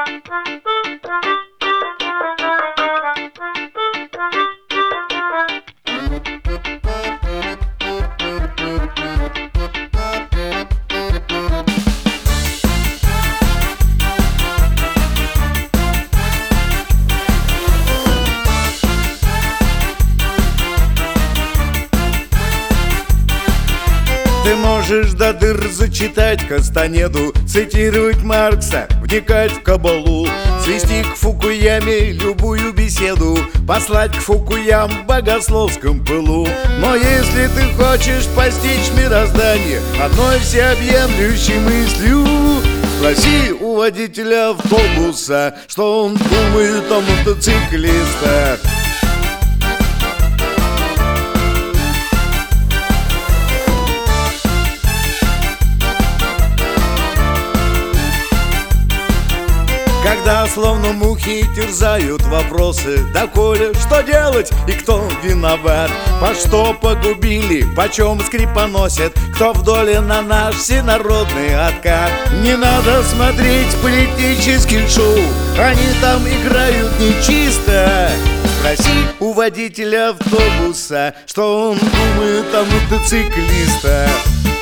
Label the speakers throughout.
Speaker 1: Ты можешь до дыр зачитать Кастанеду, цитировать Маркса, вникать в кабалу, свести к Фукуяме любую беседу, послать к Фукуям в богословском пылу. Но если ты хочешь постичь мироздание одной всеобъемлющей мыслью, спроси у водителя автобуса, что он думает о мотоциклистах. Когда словно мухи терзают вопросы: доколе, что делать и кто виноват? По что погубили, почем скрипоносят, кто в доле на наш всенародный откат? Не надо смотреть политических шоу, они там играют нечисто. Спроси у водителя автобуса, что он думает о мотоциклистах.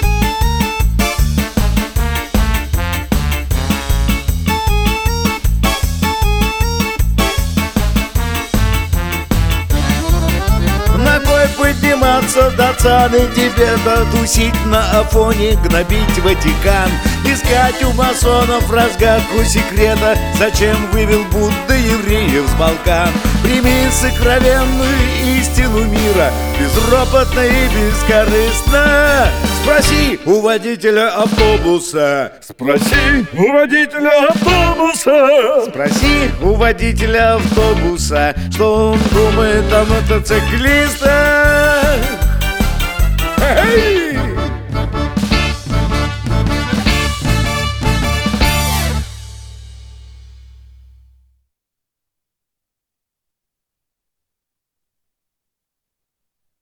Speaker 1: Подниматься до цаны Тибета, тусить на Афоне, гнобить Ватикан, искать у масонов разгадку секрета, зачем вывел Будда евреев с Балкан. Прими сокровенную истину мира, безропотно и бескорыстно. Спроси у водителя автобуса. Спроси у водителя автобуса. Спроси у водителя автобуса, что он думает о мотоциклистах. Hey!